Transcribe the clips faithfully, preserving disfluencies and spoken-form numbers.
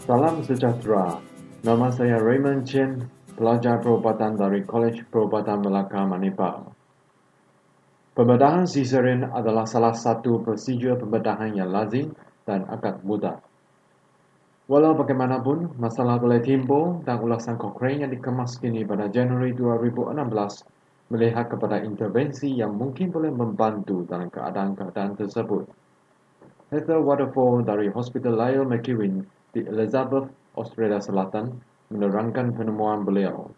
Salam sejahtera. Nama saya Raymond Chen, pelajar perubatan dari Kolej Perubatan Melaka, Manipal. Pembedahan caesarean adalah salah satu prosedur pembedahan yang lazim dan agak mudah. Walau bagaimanapun, masalah boleh timbul dan ulasan Cochrane yang dikemas kini pada Januari dua ribu enam belas melihat kepada intervensi yang mungkin boleh membantu dalam keadaan-keadaan tersebut. Heather Waterfall dari Hospital Lyle McEwen di Elizabeth, Australia Selatan menerangkan penemuan beliau.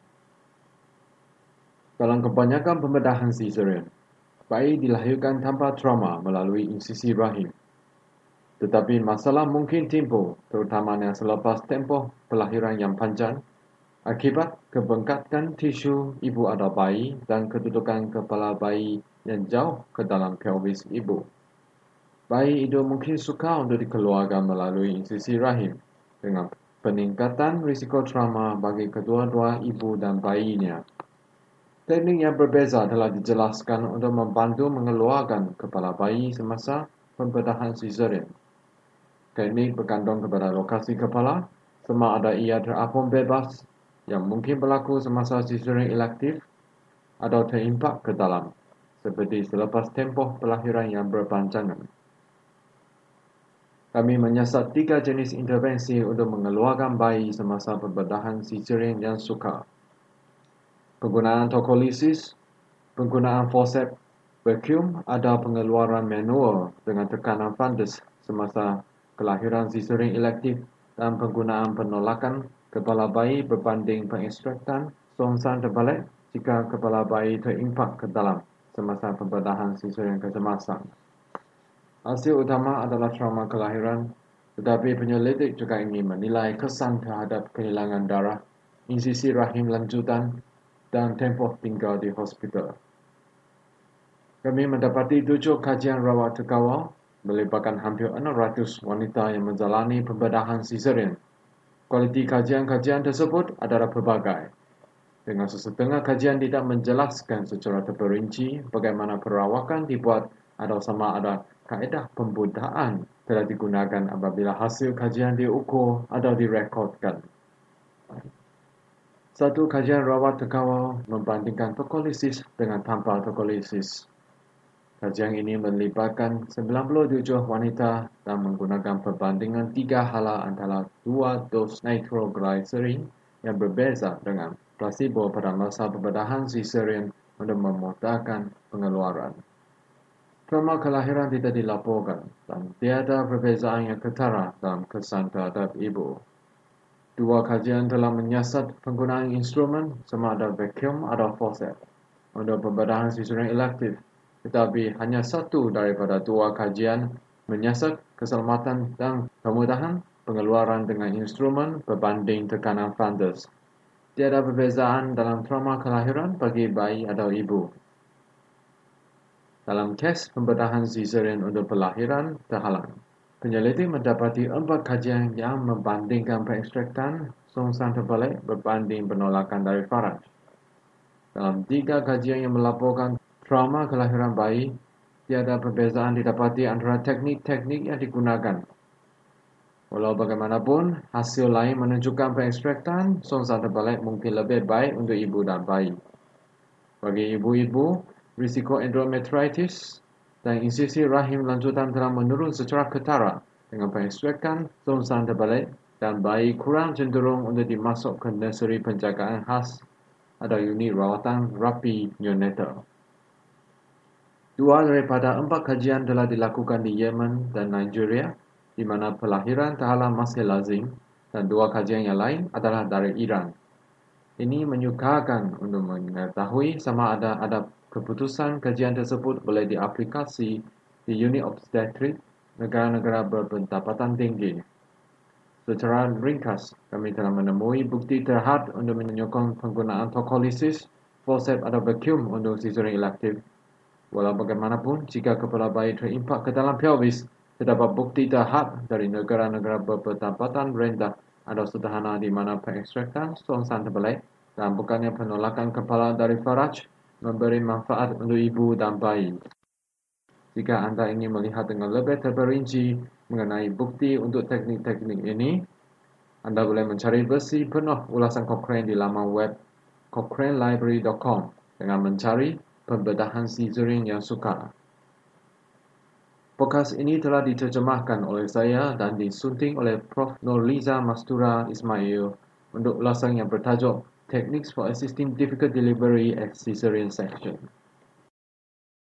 Dalam kebanyakan pembedahan caesarean, bayi dilahirkan tanpa trauma melalui insisi rahim. Tetapi masalah mungkin timbul, terutamanya selepas tempoh kelahiran yang panjang, akibat kebengkakan tisu ibu atau bayi dan kedudukan kepala bayi yang jauh ke dalam pelvis ibu. Bayi itu mungkin sukar untuk dikeluarkan melalui insisi rahim, dengan peningkatan risiko trauma bagi kedua-dua ibu dan bayinya. Teknik yang berbeza telah dijelaskan untuk membantu mengeluarkan kepala bayi semasa pembedahan caesarean. Teknik bergantung kepada lokasi kepala, sama ada ia terapung bebas, yang mungkin berlaku semasa caesarean elektif, atau terimpak ke dalam, seperti selepas tempoh kelahiran yang berpanjangan. Kami menyiasat tiga jenis intervensi untuk mengeluarkan bayi semasa pembedahan caesarean yang sukar. Penggunaan tokolisis, penggunaan forceps, vacuum atau pengeluaran manual dengan tekanan fundus semasa kelahiran caesarean elektif dan penggunaan penolakan kepala bayi berbanding pengekstraktan songsang terbalik jika kepala bayi terimpak ke dalam semasa pembedahan caesarean kecemasan. Hasil utama adalah trauma kelahiran, tetapi penyelidik juga ingin menilai kesan terhadap kehilangan darah, insisi rahim lanjutan, dan tempoh tinggal di hospital. Kami mendapati tujuh kajian rawat terkawal melibatkan hampir enam ratus wanita yang menjalani pembedahan caesarean. Kualiti kajian-kajian tersebut adalah pelbagai. Dengan sesetengah kajian tidak menjelaskan secara terperinci bagaimana perawakan dibuat atau sama ada kaedah pembudayaan telah digunakan apabila hasil kajian diukur atau direkodkan. Satu kajian rawat terkawal membandingkan tokolisis dengan tanpa tokolisis. Kajian ini melibatkan sembilan puluh tujuh wanita dan menggunakan perbandingan tiga hala antara dua dos nitroglycerin yang berbeza dengan placebo pada masa pembedahan caesarean untuk memudahkan pengeluaran. Trauma kelahiran tidak dilaporkan dan tiada perbezaan yang ketara dalam kesan terhadap ibu. Dua kajian telah menyiasat penggunaan instrumen sama ada vacuum atau forceps untuk pembedahan caesarean elektif, tetapi hanya satu daripada dua kajian menyiasat keselamatan dan kemudahan pengeluaran dengan instrumen berbanding tekanan fundus. Tiada perbezaan dalam trauma kelahiran bagi bayi atau ibu. Dalam kes pembedahan caesarean untuk pelahiran terhalang, penyelidik mendapati empat kajian yang membandingkan pengekstraktan songsang terbalik berbanding penolakan dari faraj. Dalam tiga kajian yang melaporkan trauma kelahiran bayi, tiada perbezaan didapati antara teknik-teknik yang digunakan. Walau bagaimanapun, hasil lain menunjukkan pengekstraktan songsang terbalik mungkin lebih baik untuk ibu dan bayi. Bagi ibu-ibu, risiko endometritis dan insisi rahim lanjutan telah menurun secara ketara dengan pengekstraktan songsang terbalik dan bayi kurang cenderung untuk dimasuk ke nursery penjagaan khas atau unit rawatan rapi neonatal. Dua daripada empat kajian telah dilakukan di Yemen dan Nigeria, di mana pelahiran terhalang masih lazim, dan dua kajian yang lain adalah dari Iran. Ini menyukarkan untuk mengetahui sama ada ada keputusan kajian tersebut boleh diaplikasi di unit obstetrik negara-negara berpendapatan tinggi. Secara ringkas, kami telah menemui bukti terhad untuk menyokong penggunaan tokolisis, forceps atau vacuum untuk caesarean elektif. Walau bagaimanapun, jika kepala bayi terimpak ke dalam pelvis, terdapat bukti terhad dari negara-negara berpendapatan rendah atau sederhana di mana pengekstraktan songsang terbalik dan bukannya penolakan kepala dari faraj memberi manfaat untuk ibu dan bayi. Jika anda ingin melihat dengan lebih terperinci mengenai bukti untuk teknik-teknik ini, Anda boleh mencari versi penuh ulasan Cochrane di laman web cochrane library dot com dengan mencari pembedahan caesarean yang sukar. Podcast ini telah diterjemahkan oleh saya dan disunting oleh Profesor Nurliza Mastura Ismail untuk ulasan yang bertajuk Techniques for Assisting Difficult Delivery at Caesarean Section.